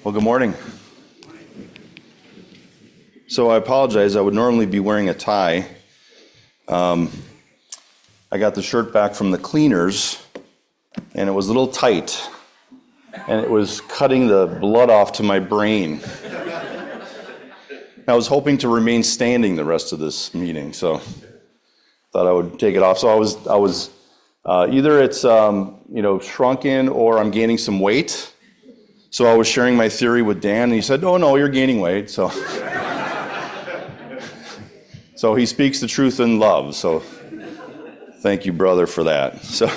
Well, good morning. So I apologize. I would normally be wearing a tie. I got the shirt back from the cleaners, and it was a little tight, and it was cutting the blood off to my brain. I was hoping to remain standing the rest of this meeting, so thought I would take it off. So I was either it's shrunken or I'm gaining some weight. So I was sharing my theory with Dan, and he said, "Oh no, you're gaining weight." So he speaks the truth in love. So thank you, brother, for that. So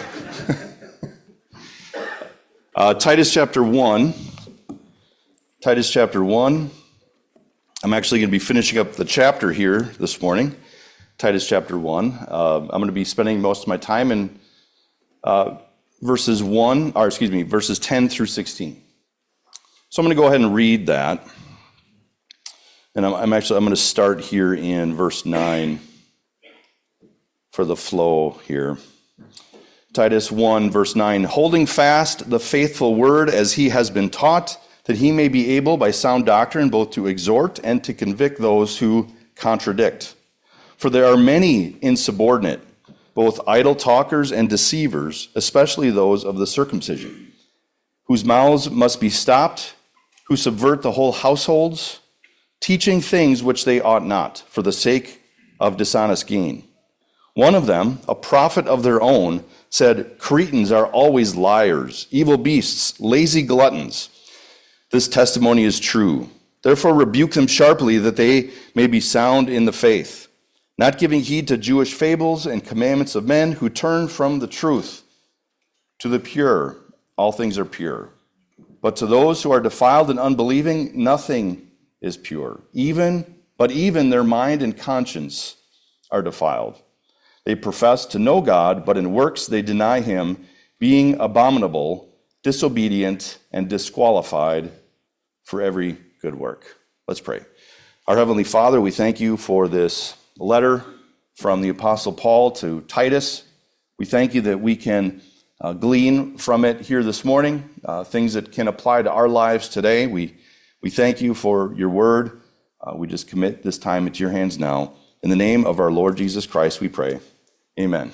Titus chapter 1. Titus chapter 1. I'm actually going to be finishing up the chapter here this morning. Titus chapter 1. I'm going to be spending most of my time in verses 10 through 16. So I'm going to go ahead and read that. And I'm going to start here in verse 9 for the flow here. Titus 1, verse 9, holding fast the faithful word as he has been taught, that he may be able by sound doctrine both to exhort and to convict those who contradict. For there are many insubordinate, both idle talkers and deceivers, especially those of the circumcision, whose mouths must be stopped, who subvert the whole households, teaching things which they ought not, for the sake of dishonest gain. One of them, a prophet of their own, said, Cretans are always liars, evil beasts, lazy gluttons. This testimony is true. Therefore rebuke them sharply, that they may be sound in the faith, not giving heed to Jewish fables and commandments of men who turn from the truth. To the pure, all things are pure. But to those who are defiled and unbelieving, nothing is pure. Even their mind and conscience are defiled. They profess to know God, but in works they deny him, being abominable, disobedient, and disqualified for every good work. Let's pray. Our Heavenly Father, we thank you for this letter from the Apostle Paul to Titus. We thank you that we can glean from it here this morning, things that can apply to our lives today. We thank you for your word. We just commit this time into your hands now. In the name of our Lord Jesus Christ, we pray. Amen.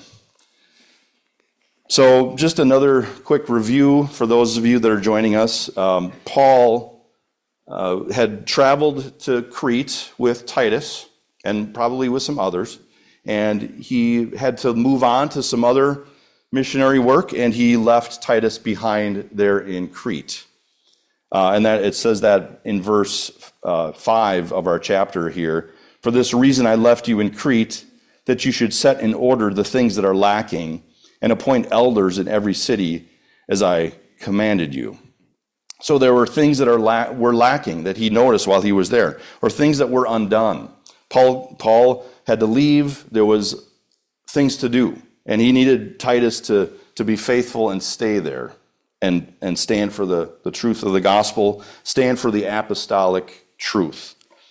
So just another quick review for those of you that are joining us. Paul had traveled to Crete with Titus and probably with some others, and he had to move on to some other missionary work, and he left Titus behind there in Crete. And that it says that in verse 5 of our chapter here, for this reason I left you in Crete, that you should set in order the things that are lacking and appoint elders in every city as I commanded you. So there were things that were lacking that he noticed while he was there, or things that were undone. Paul had to leave. There was things to do. And he needed Titus to be faithful and stay there and stand for the truth of the gospel, stand for the apostolic truth.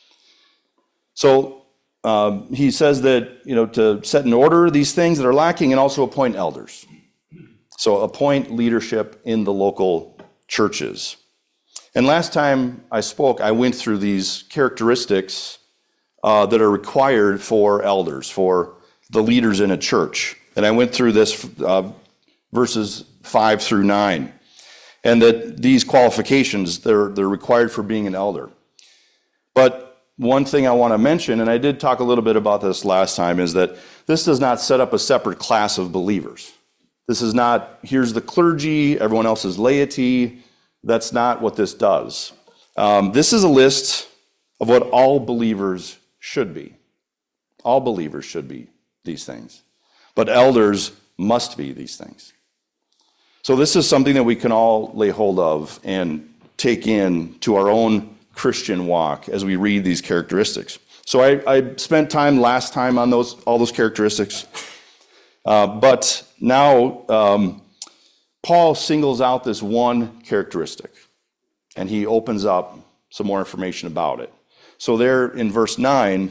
So he says that, to set in order these things that are lacking and also appoint elders. So appoint leadership in the local churches. And last time I spoke, I went through these characteristics that are required for elders, for the leaders in a church. And I went through this verses 5 through 9, and that these qualifications, they're required for being an elder. But one thing I want to mention, and I did talk a little bit about this last time, is that this does not set up a separate class of believers. This is not, here's the clergy, everyone else is laity. That's not what this does. This is a list of what all believers should be. All believers should be these things. But elders must be these things. So this is something that we can all lay hold of and take in to our own Christian walk as we read these characteristics. So I spent time last time on all those characteristics. But now Paul singles out this one characteristic, and he opens up some more information about it. So there in verse 9,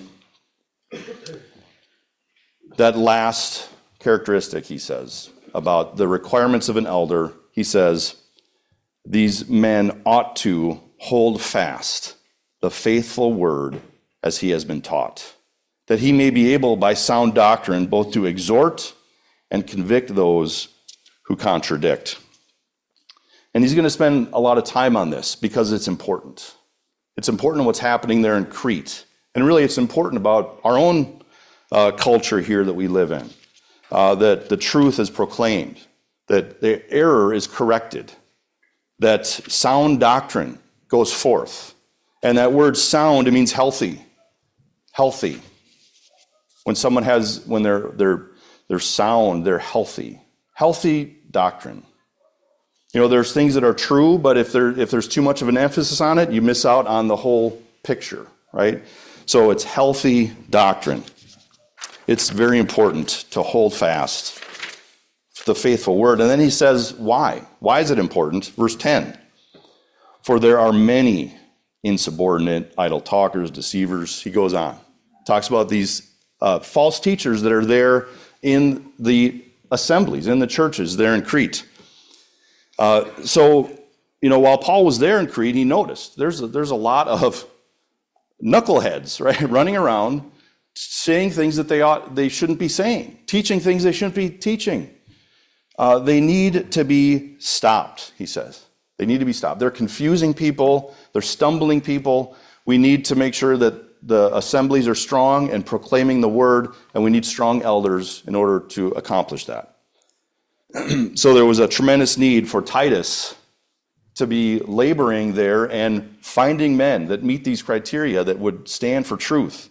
that last characteristic, he says, about the requirements of an elder, he says, these men ought to hold fast the faithful word as he has been taught, that he may be able by sound doctrine both to exhort and convict those who contradict. And he's going to spend a lot of time on this because it's important. It's important what's happening there in Crete. And really it's important about our own culture here that we live in, that the truth is proclaimed, that the error is corrected, that sound doctrine goes forth. And that word sound, it means healthy. Healthy. When they're sound, they're healthy. Healthy doctrine. You know, there's things that are true, but if there's too much of an emphasis on it, you miss out on the whole picture, right? So it's healthy doctrine. It's very important to hold fast the faithful word. And then he says, why? Why is it important? Verse 10, for there are many insubordinate, idle talkers, deceivers. He goes on. Talks about these false teachers that are there in the assemblies, in the churches there in Crete. So, you know, while Paul was there in Crete, he noticed there's a lot of knuckleheads, right, running around saying things that they shouldn't be saying, teaching things they shouldn't be teaching. They need to be stopped, he says. They need to be stopped. They're confusing people. They're stumbling people. We need to make sure that the assemblies are strong and proclaiming the word, and we need strong elders in order to accomplish that. So there was a tremendous need for Titus to be laboring there and finding men that meet these criteria that would stand for truth.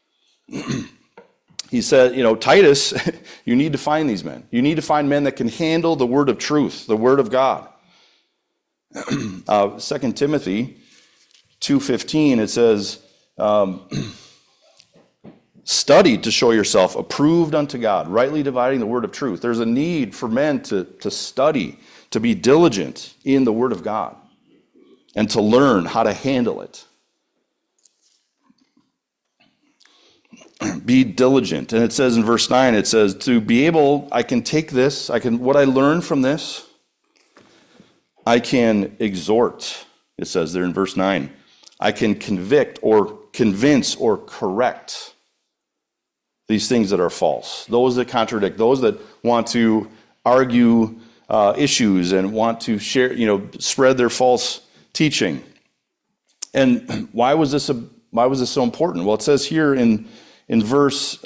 He said, you know, Titus, you need to find these men. You need to find men that can handle the word of truth, the word of God. 2 Timothy 2:15, it says, study to show yourself approved unto God, rightly dividing the word of truth. There's a need for men to study, to be diligent in the word of God, and to learn how to handle it. Be diligent. And it says in verse 9, it says, to be able, I can take this, what I learn from this, I can exhort. It says there in verse 9, I can convict or convince or correct these things that are false, those that contradict, those that want to argue issues and want to share, spread their false teaching. And why was this so important? Well, it says here in verse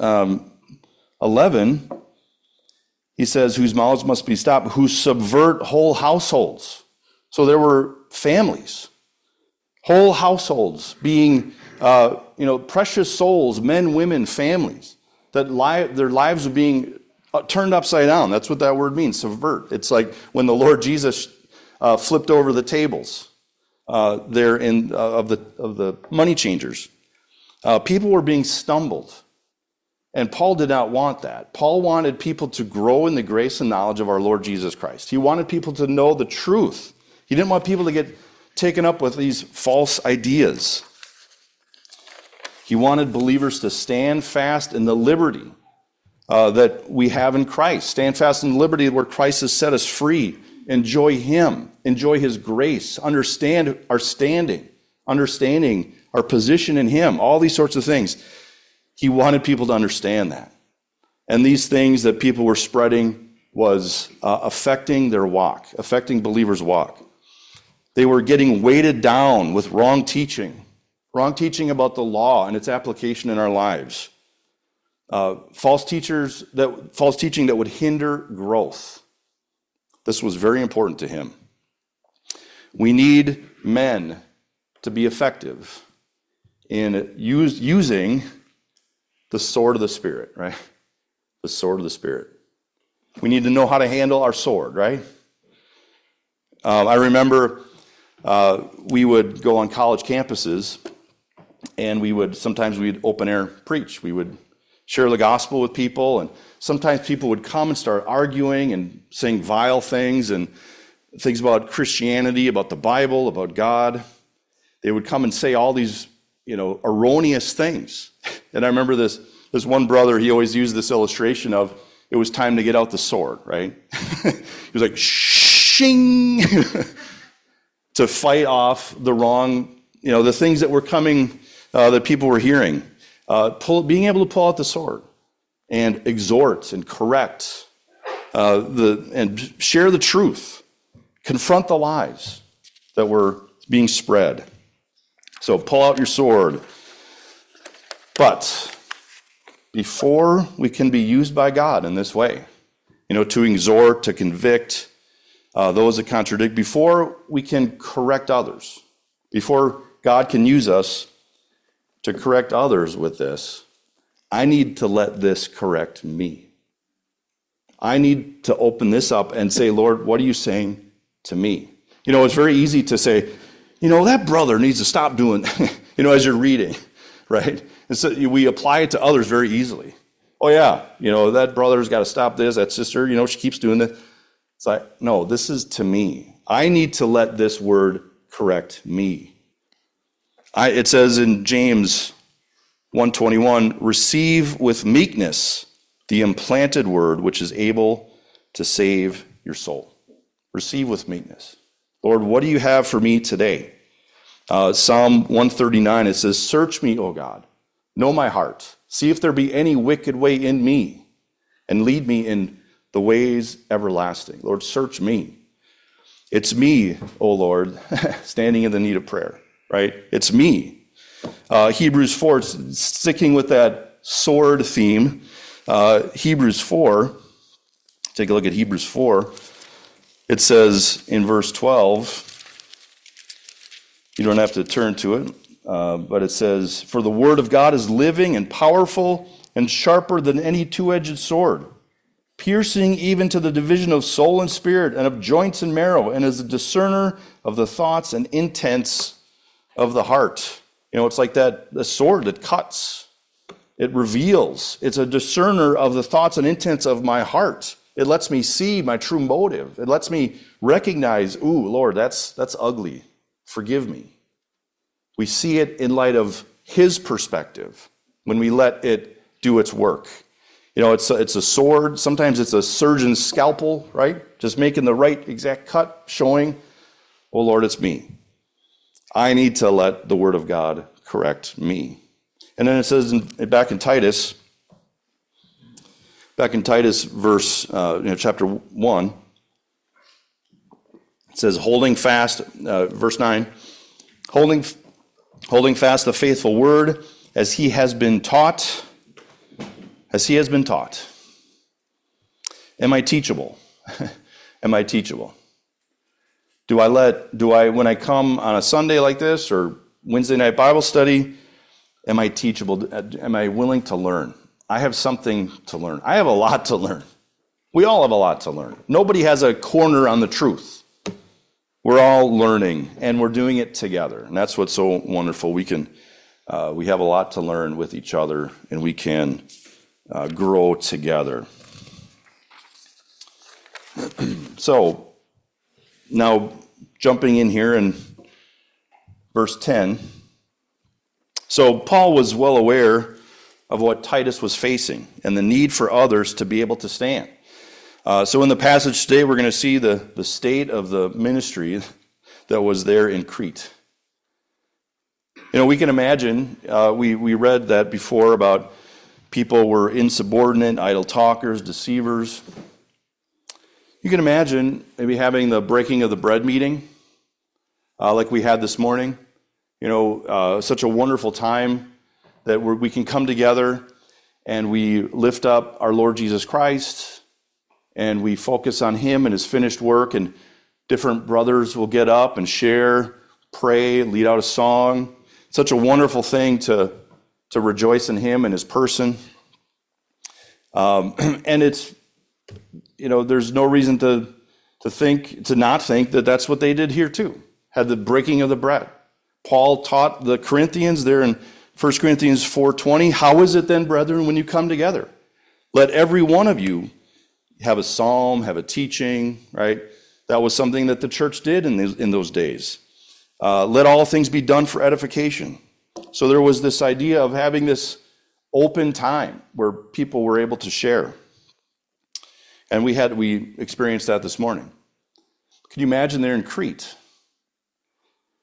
11, he says, whose mouths must be stopped, who subvert whole households. So there were families, whole households being, precious souls, men, women, families, that their lives were being turned upside down. That's what that word means, subvert. It's like when the Lord Jesus flipped over the tables there of the money changers. People were being stumbled, and Paul did not want that. Paul wanted people to grow in the grace and knowledge of our Lord Jesus Christ. He wanted people to know the truth. He didn't want people to get taken up with these false ideas. He wanted believers to stand fast in the liberty that we have in Christ. Stand fast in the liberty where Christ has set us free. Enjoy Him. Enjoy His grace. Understand our standing. Understanding our position in Him. All these sorts of things. He wanted people to understand that. And these things that people were spreading was affecting their walk, affecting believers' walk. They were getting weighted down with wrong teaching about the law and its application in our lives. False teaching that would hinder growth. This was very important to him. We need men to be effective in using the sword of the Spirit, right? The sword of the Spirit. We need to know how to handle our sword, right? I remember we would go on college campuses, and sometimes we'd open air preach. We would share the gospel with people, and sometimes people would come and start arguing and saying vile things and things about Christianity, about the Bible, about God. They would come and say all these, erroneous things. And I remember this one brother, he always used this illustration of it was time to get out the sword, right? He was like, shing! to fight off the wrong, the things that were coming, that people were hearing. Being able to pull out the sword and exhort and correct, and share the truth, confront the lies that were being spread. So pull out your sword. But before we can be used by God in this way, to exhort, to convict those that contradict, before we can correct others, before God can use us to correct others with this, I need to let this correct me. I need to open this up and say, Lord, what are you saying to me? It's very easy to say, that brother needs to stop doing, as you're reading, right? And so we apply it to others very easily. Oh yeah, that brother's got to stop this, that sister, she keeps doing this. It's like, no, this is to me. I need to let this word correct me. It says in James 1:21, receive with meekness the implanted word which is able to save your soul. Receive with meekness. Lord, what do you have for me today? Psalm 139, it says, search me, O God, know my heart. See if there be any wicked way in me, and lead me in the ways everlasting. Lord, search me. It's me, O Lord, standing in the need of prayer, right? It's me. Hebrews 4, sticking with that sword theme, Hebrews 4, take a look at Hebrews 4. It says in verse 12, you don't have to turn to it, but it says, for the word of God is living and powerful and sharper than any two-edged sword, piercing even to the division of soul and spirit and of joints and marrow, and is a discerner of the thoughts and intents of the heart. It's like the sword that cuts. It reveals. It's a discerner of the thoughts and intents of my heart. It lets me see my true motive. It lets me recognize, ooh, Lord, that's ugly. Forgive me. We see it in light of his perspective when we let it do its work. It's a sword. Sometimes it's a surgeon's scalpel, right? Just making the right exact cut, showing, oh, Lord, it's me. I need to let the word of God correct me. And then it says back in Titus, verse, chapter 1, it says, holding fast, verse 9, holding fast the faithful word as he has been taught. Am I teachable? Am I teachable? Do I, when I come on a Sunday like this or Wednesday night Bible study, am I teachable? Am I willing to learn? I have something to learn. I have a lot to learn. We all have a lot to learn. Nobody has a corner on the truth. We're all learning, and we're doing it together. And that's what's so wonderful. We have a lot to learn with each other, and we can grow together. So, now jumping in here in verse 10. So Paul was well aware of what Titus was facing and the need for others to be able to stand. So in the passage today, we're going to see the state of the ministry that was there in Crete. We can imagine, we read that before about people were insubordinate, idle talkers, deceivers. You can imagine maybe having the breaking of the bread meeting like we had this morning. Such a wonderful time that we can come together and we lift up our Lord Jesus Christ and we focus on him and his finished work, and different brothers will get up and share, pray, lead out a song. Such a wonderful thing to rejoice in him and his person. And it's, there's no reason to not think that that's what they did here too. Had the breaking of the bread. Paul taught the Corinthians there in 1 Corinthians 4:20, how is it then, brethren, when you come together? Let every one of you have a psalm, have a teaching, right? That was something that the church did in those days. Let all things be done for edification. So there was this idea of having this open time where people were able to share. And we experienced that this morning. Can you imagine there in Crete?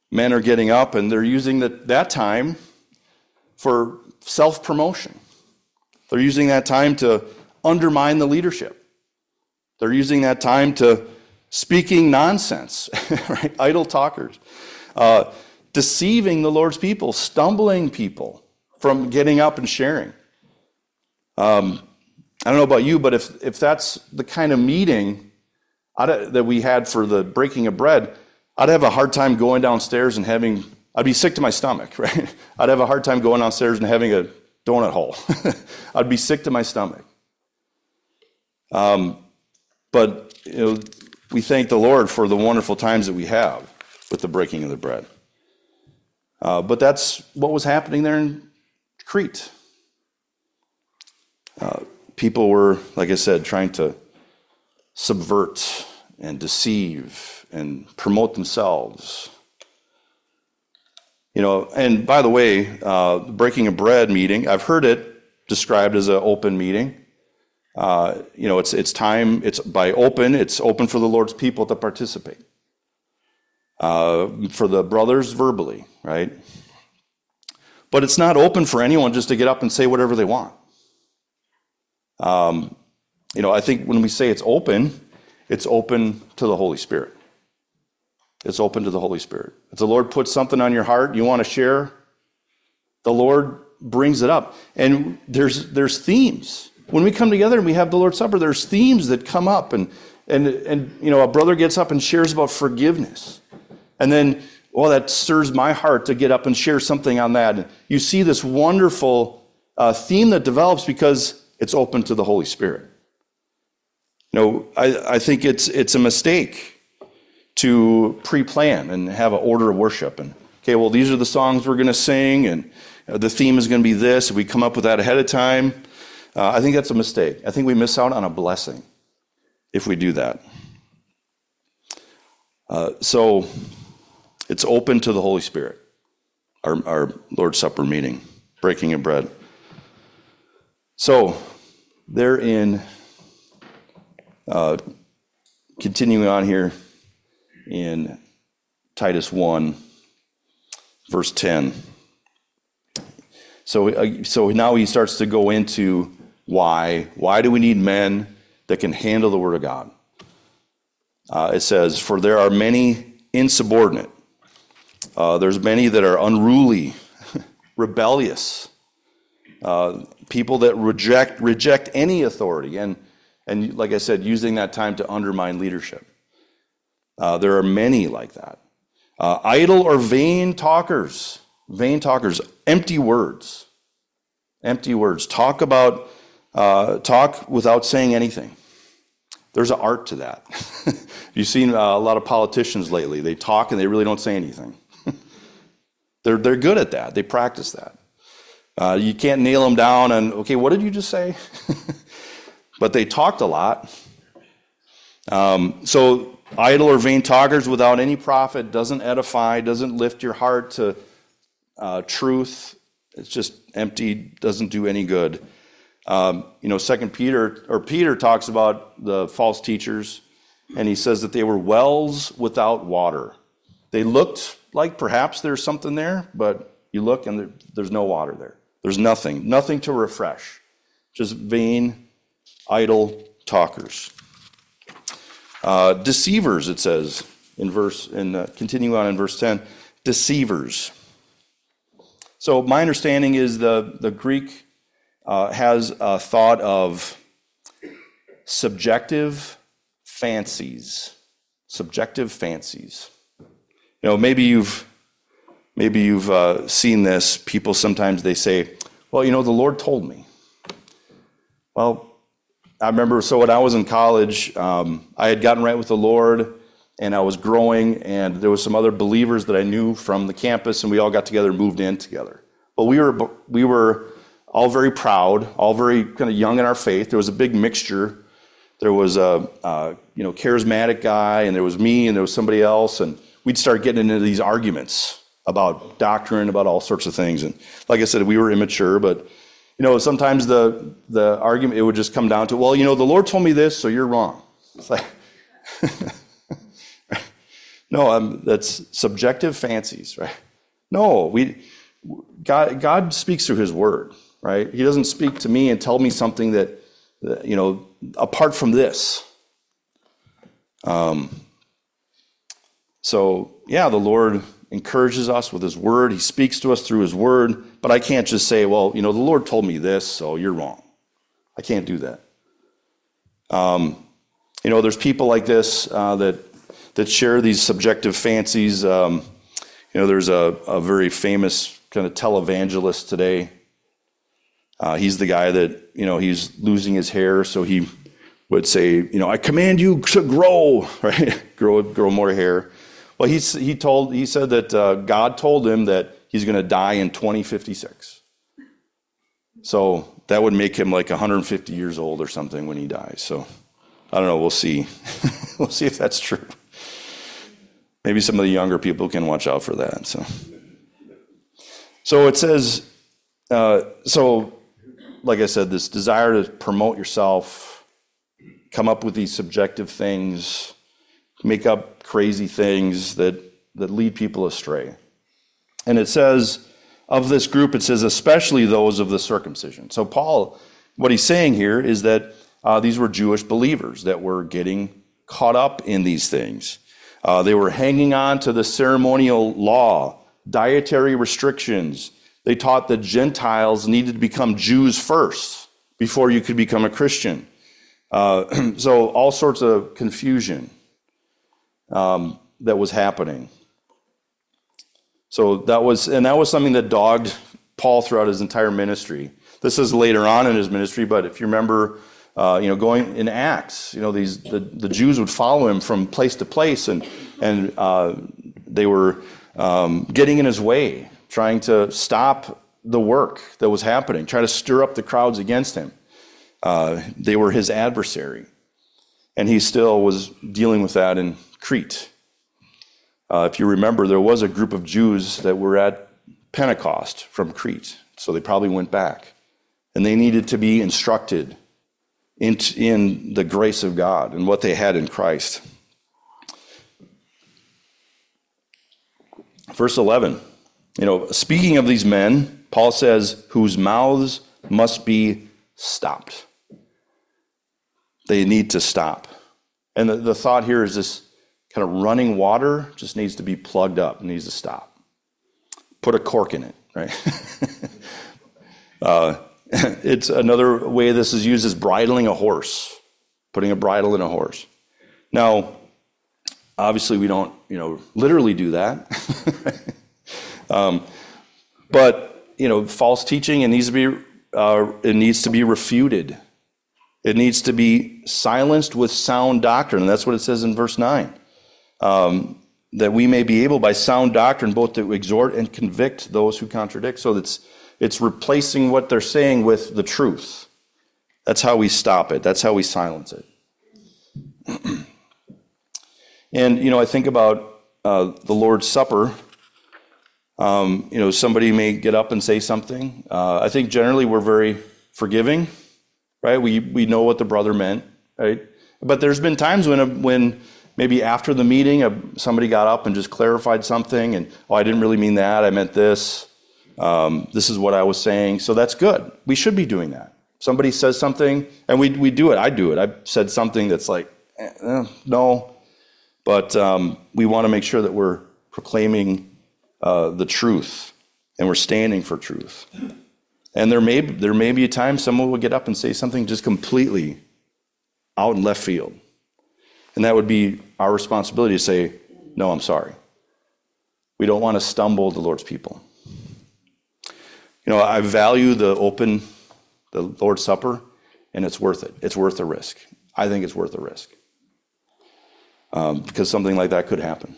men are getting up and they're using that time for self-promotion. They're using that time to undermine the leadership. They're using that time to speaking nonsense, right? Idle talkers, deceiving the Lord's people, stumbling people from getting up and sharing. I don't know about you, but if that's the kind of meeting that we had for the breaking of bread, I'd have a hard time going downstairs and I'd be sick to my stomach, right? I'd have a hard time going downstairs and having a donut hole. I'd be sick to my stomach. But we thank the Lord for the wonderful times that we have with the breaking of the bread. But that's what was happening there in Crete. People were, like I said, trying to subvert and deceive and promote themselves. And by the way, the breaking of bread meeting, I've heard it described as an open meeting. It's time, it's open for the Lord's people to participate. For the brothers verbally, right? But it's not open for anyone just to get up and say whatever they want. I think when we say it's open to the Holy Spirit. It's open to the Holy Spirit. If the Lord puts something on your heart you want to share, the Lord brings it up. And there's themes. When we come together and we have the Lord's Supper, there's themes that come up. And a brother gets up and shares about forgiveness. And then, that stirs my heart to get up and share something on that. And you see this wonderful theme that develops because it's open to the Holy Spirit. I think it's a mistake to pre-plan and have an order of worship. And, these are the songs we're going to sing, and the theme is going to be this. If we come up with that ahead of time, I think that's a mistake. I think we miss out on a blessing if we do that. So it's open to the Holy Spirit, our Lord's Supper meeting, breaking of bread. So they're in, continuing on here in Titus 1, verse 10. So now he starts to go into why. Why do we need men that can handle the Word of God? It says, for there are many insubordinate. There's many that are unruly, rebellious, people that reject any authority, and like I said, using that time to undermine leadership. There are many like that. Idle or vain talkers, empty words, talk without saying anything. There's an art to that. You've seen a lot of politicians lately. They talk and they really don't say anything. They're good at that. They practice that. You can't nail them down on, what did you just say? But they talked a lot. So idle or vain talkers without any profit, doesn't edify, doesn't lift your heart to truth. It's just empty, doesn't do any good. Peter talks about the false teachers, and he says that they were wells without water. They looked like perhaps there's something there, but you look and there's no water there. There's nothing to refresh. Just vain, idle talkers. Deceivers, it says continue on in verse 10, deceivers. So my understanding is the Greek has a thought of subjective fancies. Maybe you've seen this. People sometimes they say, well, the Lord told me. Well, I remember, so when I was in college, I had gotten right with the Lord, and I was growing, and there was some other believers that I knew from the campus, and we all got together and moved in together. But we were all very proud, all very kind of young in our faith. There was a big mixture. There was a charismatic guy, and there was me, and there was somebody else, and we'd start getting into these arguments about doctrine, about all sorts of things. And like I said, we were immature, but sometimes the argument, it would just come down to, the Lord told me this, so you're wrong. It's like, No, that's subjective fancies, right? No, God speaks through his word, right? He doesn't speak to me and tell me something that apart from this. So, yeah, the Lord encourages us with his word. He speaks to us through his word, but I can't just say, well, the Lord told me this, so you're wrong. I can't do that. There's people like this that share these subjective fancies. There's a very famous kind of televangelist today. He's the guy that, he's losing his hair, so he would say, I command you to grow, right? grow more hair. Well, he said that God told him that he's going to die in 2056. So that would make him like 150 years old or something when he dies. So I don't know. We'll see. We'll see if that's true. Maybe some of the younger people can watch out for that. So it says, like I said, this desire to promote yourself, come up with these subjective things, make up crazy things that lead people astray. And it says, of this group, it says, especially those of the circumcision. So Paul, what he's saying here is that these were Jewish believers that were getting caught up in these things. They were hanging on to the ceremonial law, dietary restrictions. They taught that Gentiles needed to become Jews first before you could become a Christian. So all sorts of confusion that was happening. So that was something that dogged Paul throughout his entire ministry. This is later on in his ministry, but if you remember, going in Acts, the Jews would follow him from place to place, and they were getting in his way, trying to stop the work that was happening, trying to stir up the crowds against him. They were his adversary, and he still was dealing with that in Crete. If you remember, there was a group of Jews that were at Pentecost from Crete, so they probably went back, and they needed to be instructed in the grace of God and what they had in Christ. Verse 11, speaking of these men, Paul says, whose mouths must be stopped. They need to stop. And the thought here is this kind of running water just needs to be plugged up, needs to stop. Put a cork in it, right? It's another way this is used is bridling a horse, putting a bridle in a horse. Now, obviously we don't, literally do that. But, false teaching, it needs to be refuted. It needs to be silenced with sound doctrine. And that's what it says in verse 9. That we may be able by sound doctrine both to exhort and convict those who contradict. So it's replacing what they're saying with the truth. That's how we stop it. That's how we silence it. And, I think about the Lord's Supper. Somebody may get up and say something. I think generally we're very forgiving, right? We know what the brother meant, right? But there's been times when maybe after the meeting, somebody got up and just clarified something, and, I didn't really mean that. I meant this. This is what I was saying. So that's good. We should be doing that. Somebody says something, and we do it. I do it. I've said something that's like, no. But we want to make sure that we're proclaiming the truth, and we're standing for truth. And there may be a time someone will get up and say something just completely out in left field. And that would be our responsibility to say, no, I'm sorry. We don't want to stumble the Lord's people. I value the Lord's Supper, and it's worth it. It's worth the risk. I think it's worth the risk. Because something like that could happen.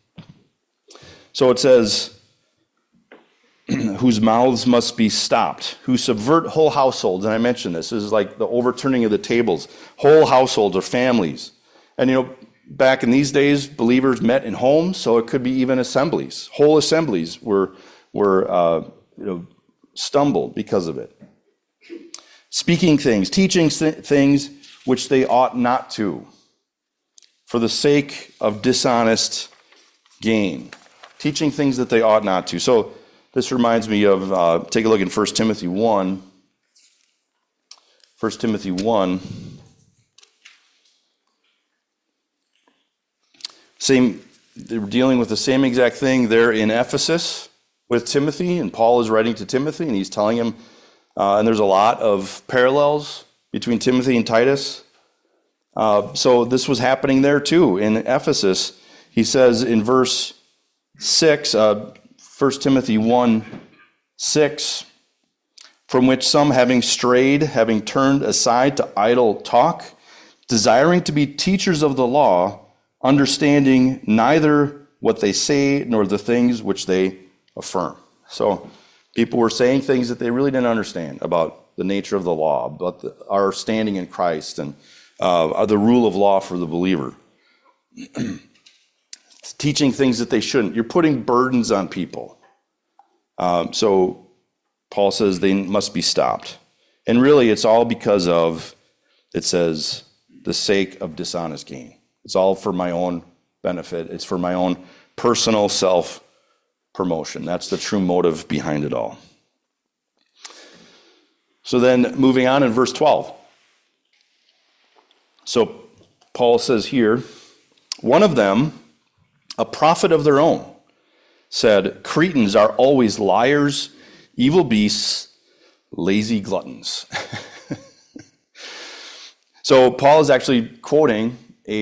So it says, whose mouths must be stopped, who subvert whole households. And I mentioned this is like the overturning of the tables, whole households or families. And back in these days, believers met in homes, so it could be even assemblies. Whole assemblies were stumbled because of it. Speaking things, teaching things which they ought not to, for the sake of dishonest gain, teaching things that they ought not to. So this reminds me of, take a look in 1 Timothy 1. 1 Timothy 1. They're dealing with the same exact thing there in Ephesus with Timothy, and Paul is writing to Timothy, and he's telling him, and there's a lot of parallels between Timothy and Titus. So this was happening there too in Ephesus. He says in verse 6, 1 Timothy 1:6, from which some having strayed, having turned aside to idle talk, desiring to be teachers of the law, understanding neither what they say nor the things which they affirm. So people were saying things that they really didn't understand about the nature of the law, about our standing in Christ, and the rule of law for the believer. Teaching things that they shouldn't. You're putting burdens on people. So Paul says they must be stopped. And really, it's all because of, it says, the sake of dishonest gain. It's all for my own benefit. It's for my own personal self-promotion. That's the true motive behind it all. So then, moving on in verse 12. So Paul says here, one of them, a prophet of their own, said, Cretans are always liars, evil beasts, lazy gluttons. So Paul is actually quoting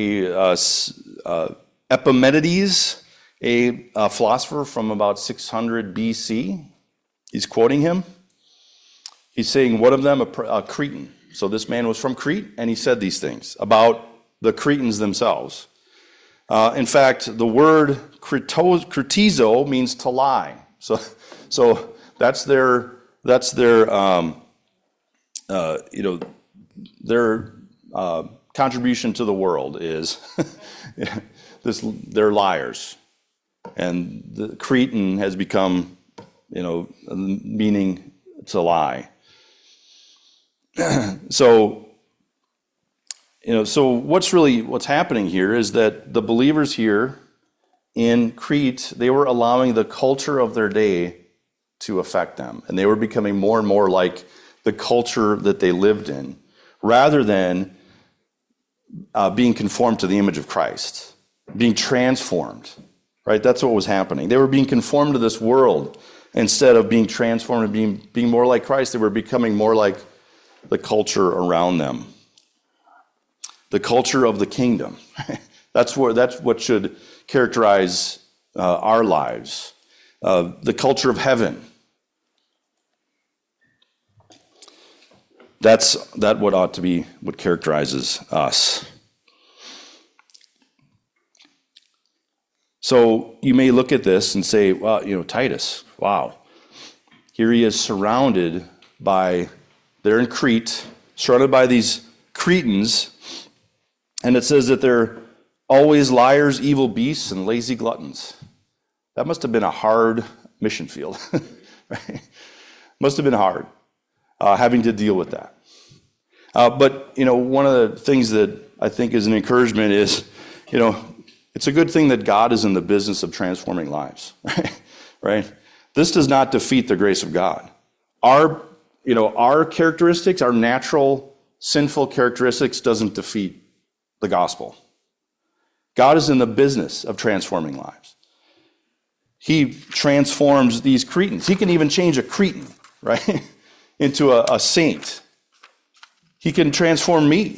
Epimenides, a philosopher from about 600 BC. He's quoting him. He's saying one of them, a Cretan. So this man was from Crete, and he said these things about the Cretans themselves. In fact, the word kritizo means to lie. So that's their contribution to the world is they're liars, and the Cretan has become, meaning to lie. So what's happening here is that the believers here in Crete, they were allowing the culture of their day to affect them, and they were becoming more and more like the culture that they lived in, rather than being conformed to the image of Christ, being transformed, right? That's what was happening. They were being conformed to this world instead of being transformed and being more like Christ. They were becoming more like the culture around them, the culture of the kingdom. That's what should characterize our lives, the culture of heaven. That what ought to be what characterizes us. So you may look at this and say, well, Titus, wow. Here he is surrounded by, they're in Crete, surrounded by these Cretans, and it says that they're always liars, evil beasts, and lazy gluttons. That must have been a hard mission field, right? Must have been hard having to deal with that. But one of the things that I think is an encouragement is, it's a good thing that God is in the business of transforming lives, right? This does not defeat the grace of God. Our characteristics, our natural sinful characteristics, doesn't defeat the gospel. God is in the business of transforming lives. He transforms these Cretans. He can even change a Cretan, right, into a saint. He can transform me.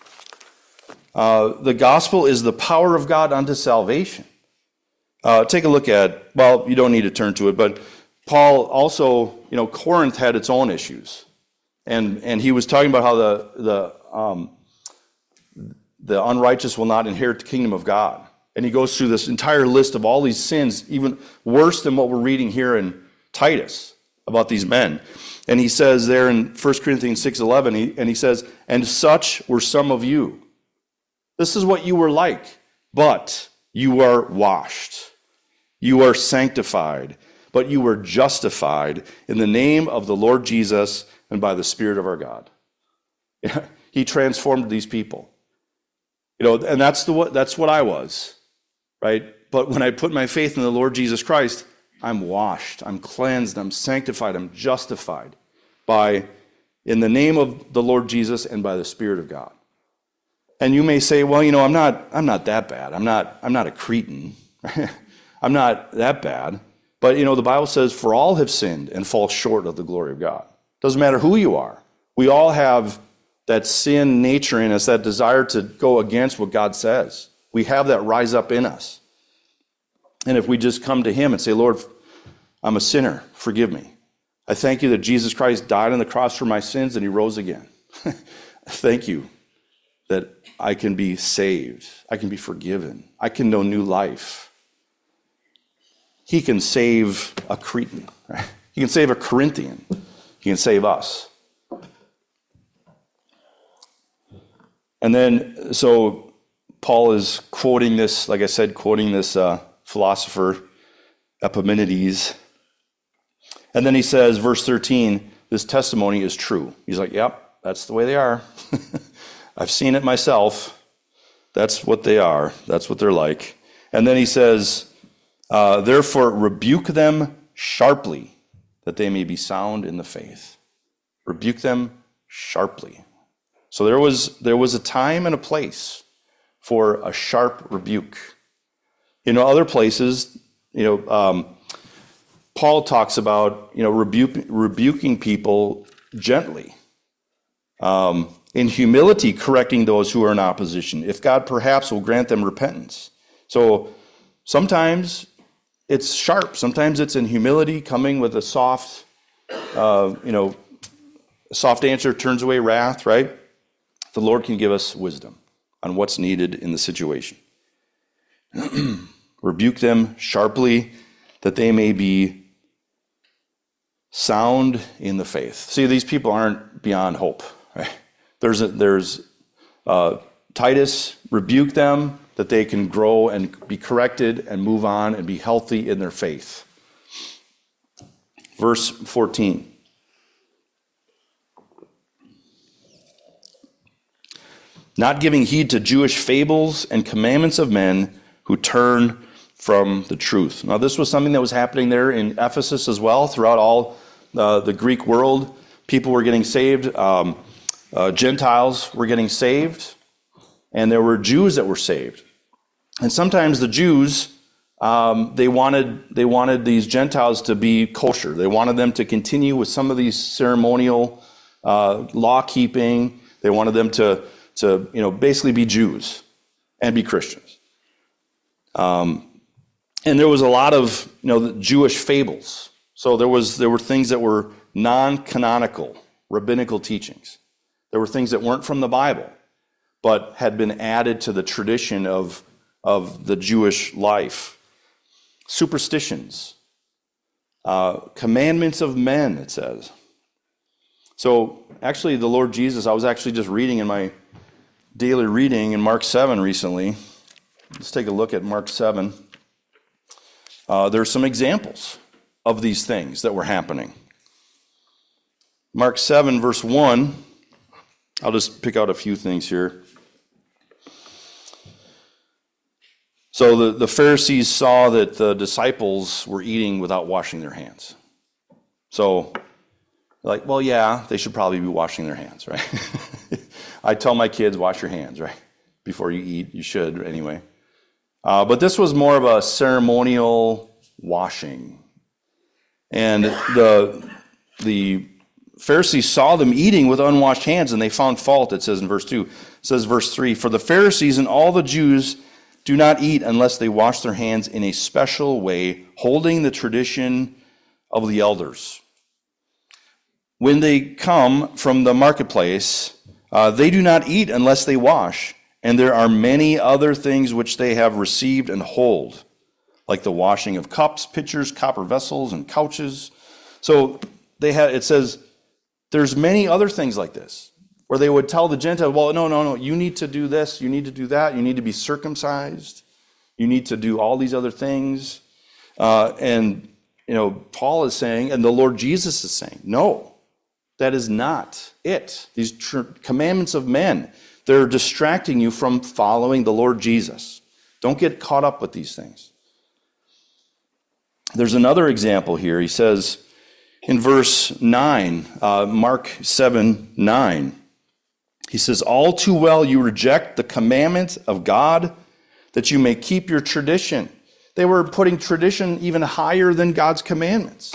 The gospel is the power of God unto salvation. Take a look at, you don't need to turn to it, but Paul also, Corinth had its own issues. And he was talking about how the unrighteous will not inherit the kingdom of God. And he goes through this entire list of all these sins, even worse than what we're reading here in Titus about these men. And he says there in 1 Corinthians 6:11, he says, and such were some of you. This is what you were like, but you are washed. You are sanctified, but you were justified in the name of the Lord Jesus and by the Spirit of our God. He transformed these people. And that's what I was, right? But when I put my faith in the Lord Jesus Christ, I'm washed, I'm cleansed, I'm sanctified, I'm justified in the name of the Lord Jesus and by the Spirit of God. And you may say, well, I'm not that bad. I'm not a Cretan. I'm not that bad. But, the Bible says, for all have sinned and fall short of the glory of God. Doesn't matter who you are. We all have that sin nature in us, that desire to go against what God says. We have that rise up in us. And if we just come to him and say, Lord, I'm a sinner, forgive me. I thank you that Jesus Christ died on the cross for my sins and he rose again. Thank you that I can be saved. I can be forgiven. I can know new life. He can save a Cretan. Right? He can save a Corinthian. He can save us. And then, so Paul is quoting this, like I said, philosopher, Epimenides. And then he says, verse 13, this testimony is true. He's like, yep, that's the way they are. I've seen it myself. That's what they are. That's what they're like. And then he says, therefore rebuke them sharply, that they may be sound in the faith. Rebuke them sharply. So there was a time and a place for a sharp rebuke. Other places, Paul talks about, rebuking people gently. In humility, correcting those who are in opposition, if God perhaps will grant them repentance. So sometimes it's sharp. Sometimes it's in humility, coming with a soft answer turns away wrath, right? The Lord can give us wisdom on what's needed in the situation. Rebuke them sharply, that they may be sound in the faith. See, these people aren't beyond hope. Right? There's Titus, rebuke them, that they can grow and be corrected and move on and be healthy in their faith. Verse 14. Not giving heed to Jewish fables and commandments of men who turn from the truth. Now, this was something that was happening there in Ephesus as well. Throughout all the Greek world, people were getting saved. Gentiles were getting saved. And there were Jews that were saved. And sometimes the Jews, they wanted these Gentiles to be kosher. They wanted them to continue with some of these ceremonial law-keeping. They wanted them to basically be Jews and be Christians. And there was a lot of, Jewish fables. So there were things that were non-canonical, rabbinical teachings. There were things that weren't from the Bible, but had been added to the tradition of the Jewish life. Superstitions, commandments of men, it says. So actually, the Lord Jesus, I was actually just reading in my daily reading in Mark 7 recently. Let's take a look at Mark 7. There's some examples of these things that were happening. Mark 7, verse 1. I'll just pick out a few things here. So the Pharisees saw that the disciples were eating without washing their hands. So, like, well, yeah, they should probably be washing their hands, right? I tell my kids, wash your hands, right? Before you eat, you should anyway. But this was more of a ceremonial washing. And the Pharisees saw them eating with unwashed hands, and they found fault, it says in verse 2. It says verse 3, for the Pharisees and all the Jews do not eat unless they wash their hands in a special way, holding the tradition of the elders. When they come from the marketplace, they do not eat unless they wash, and there are many other things which they have received and hold, like the washing of cups, pitchers, copper vessels, and couches. So it says there's many other things like this, where they would tell the Gentiles, well, no, you need to do this, you need to do that, you need to be circumcised, you need to do all these other things. And Paul is saying, and the Lord Jesus is saying, no, that is not it. These commandments of men, they're distracting you from following the Lord Jesus. Don't get caught up with these things. There's another example here. He says in verse 9, Mark 7:9, he says, all too well you reject the commandment of God that you may keep your tradition. They were putting tradition even higher than God's commandments.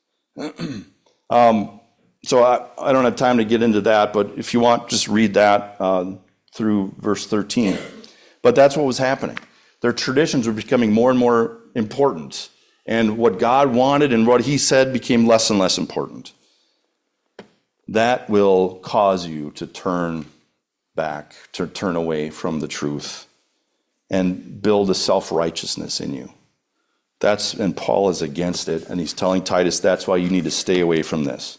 So I don't have time to get into that, but if you want, just read that through verse 13. But that's what was happening. Their traditions were becoming more and more important, and what God wanted and what he said became less and less important. That will cause you to turn back, to turn away from the truth and build a self-righteousness in you. And Paul is against it, and he's telling Titus that's why you need to stay away from this.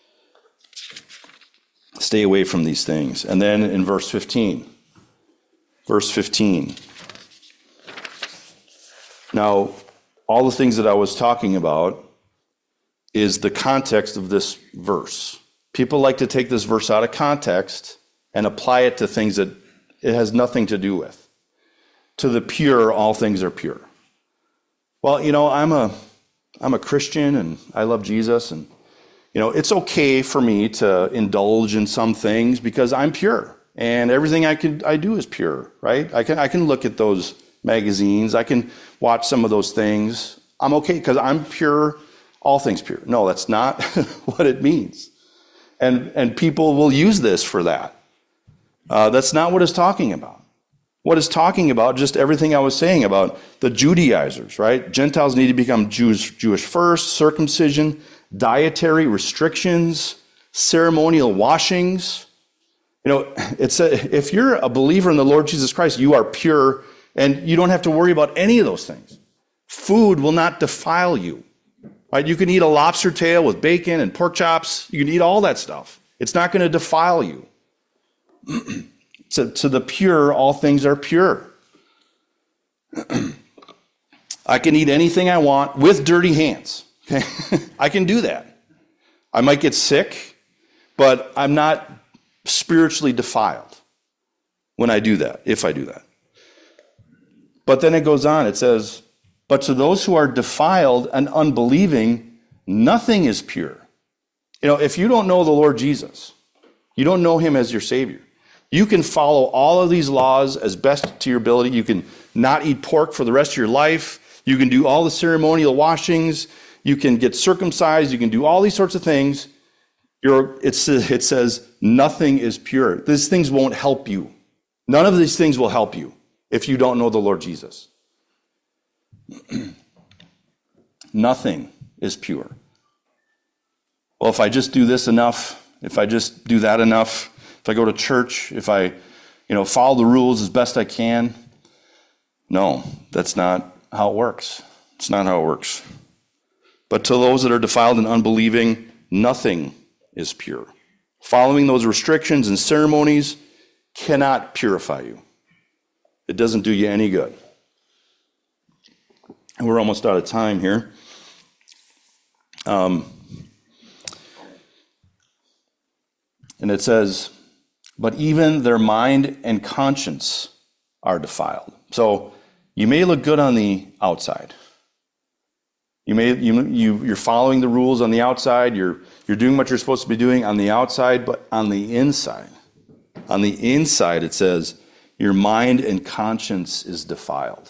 Stay away from these things. And then in verse 15. Now, all the things that I was talking about is the context of this verse. People like to take this verse out of context and apply it to things that it has nothing to do with. To the pure, all things are pure. Well, I'm a Christian and I love Jesus, and it's okay for me to indulge in some things because I'm pure and everything I do is pure, right? I can look at those magazines, I can watch some of those things. I'm okay because I'm pure, all things pure. No, that's not what it means. And people will use this for that. That's not what it's talking about. What it's talking about, just everything I was saying about the Judaizers, right? Gentiles need to become Jewish first, circumcision, dietary restrictions, ceremonial washings. If you're a believer in the Lord Jesus Christ, you are pure, and you don't have to worry about any of those things. Food will not defile you, right? You can eat a lobster tail with bacon and pork chops. You can eat all that stuff. It's not going to defile you. To the pure, all things are pure. I can eat anything I want with dirty hands. Okay? I can do that. I might get sick, but I'm not spiritually defiled when I do that, if I do that. But then it goes on, it says, but to those who are defiled and unbelieving, nothing is pure. If you don't know the Lord Jesus, you don't know him as your Savior, you can follow all of these laws as best to your ability. You can not eat pork for the rest of your life. You can do all the ceremonial washings. You can get circumcised. You can do all these sorts of things. It says nothing is pure. These things won't help you. None of these things will help you if you don't know the Lord Jesus. Nothing is pure. Well, if I just do this enough, if I just do that enough, if I go to church, if I, follow the rules as best I can. No, that's not how it works. It's not how it works. But to those that are defiled and unbelieving, nothing is pure. Following those restrictions and ceremonies cannot purify you. It doesn't do you any good. And we're almost out of time here. And it says, but even their mind and conscience are defiled. So you may look good on the outside. You're following the rules on the outside. You're doing what you're supposed to be doing on the outside, but on the inside, it says your mind and conscience is defiled.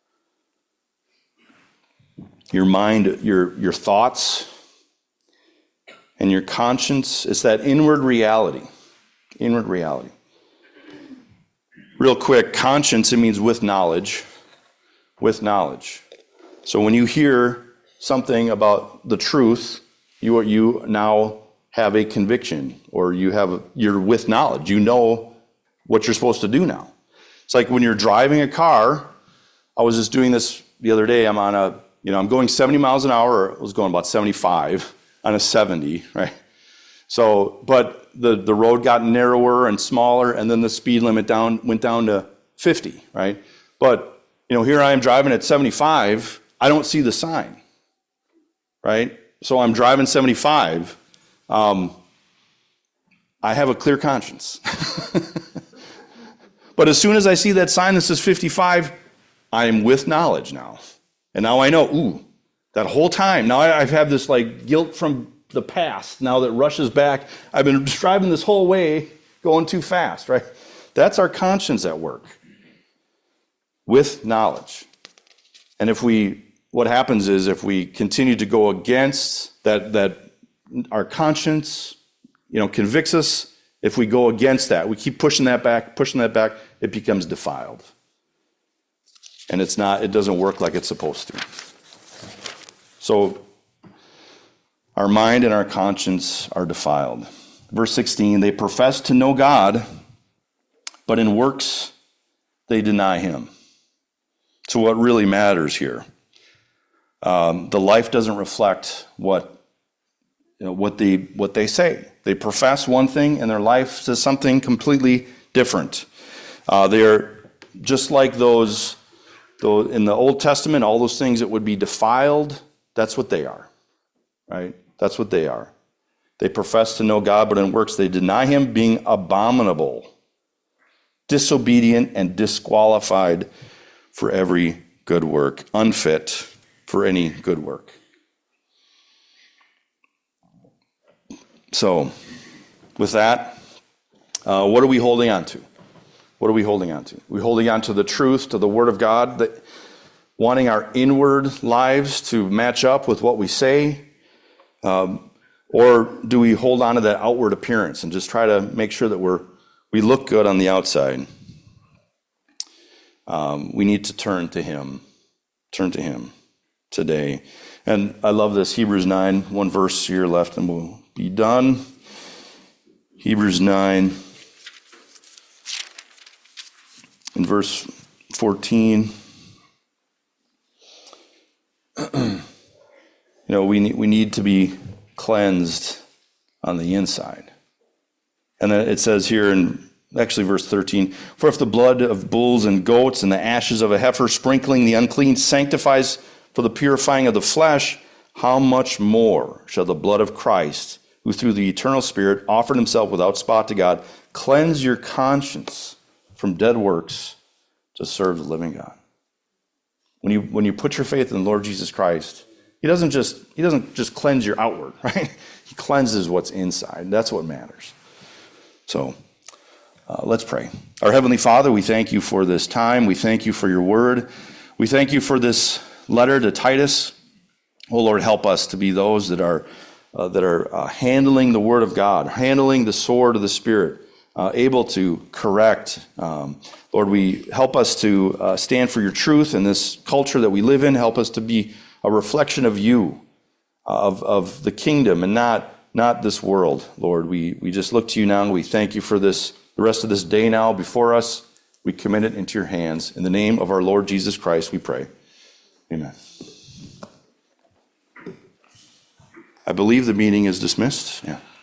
Your mind, your thoughts, and your conscience is that inward reality. Inward reality. Real quick, conscience, it means with knowledge. With knowledge. So when you hear something about the truth, you now have a conviction, or you're with knowledge. You know what you're supposed to do now. It's like when you're driving a car. I was just doing this the other day. I'm going 70 miles an hour, or I was going about 75 on a 70, right? So, but the road got narrower and smaller, and then the speed limit went down to 50, right? But, here I am driving at 75, I don't see the sign, right? So I'm driving 75. I have a clear conscience. But as soon as I see that sign that says 55, I am with knowledge now. And now I know, That whole time. Now I've had this like guilt from the past now that rushes back. I've been driving this whole way going too fast, right? That's our conscience at work with knowledge. And what happens is if we continue to go against that our conscience, convicts us. If we go against that, we keep pushing that back, it becomes defiled. And it doesn't work like it's supposed to. So our mind and our conscience are defiled. Verse 16, they profess to know God, but in works they deny him. So what really matters here? The life doesn't reflect what they say. They profess one thing, and their life says something completely different. They are just like those in the Old Testament, all those things that would be defiled. That's what they are, right? That's what they are. They profess to know God, but in works they deny him, being abominable, disobedient, and disqualified for every good work, unfit for any good work. So, with that, what are we holding on to? What are we holding on to? We're holding on to the truth, to the Word of God, wanting our inward lives to match up with what we say? Or do we hold on to that outward appearance and just try to make sure that we look good on the outside? We need to turn to him today. And I love this, Hebrews 9, one verse here left and we'll be done. Hebrews 9, in verse 14. We need to be cleansed on the inside. And then it says here in verse 13, for if the blood of bulls and goats and the ashes of a heifer sprinkling the unclean sanctifies for the purifying of the flesh, how much more shall the blood of Christ, who through the eternal Spirit offered himself without spot to God, cleanse your conscience from dead works to serve the living God? When you put your faith in the Lord Jesus Christ, he doesn't just cleanse your outward, right? He cleanses what's inside. That's what matters. So let's pray. Our Heavenly Father, we thank you for this time. We thank you for your word. We thank you for this letter to Titus. Oh Lord, help us to be those that are handling the word of God, handling the sword of the Spirit, able to correct. Lord, we help us to stand for your truth in this culture that we live in. Help us to be a reflection of you, of the kingdom, and not this world. Lord, we just look to you now, and we thank you for the rest of this day now before us. We commit it into your hands. In the name of our Lord Jesus Christ, we pray. Amen. I believe the meeting is dismissed. Yeah.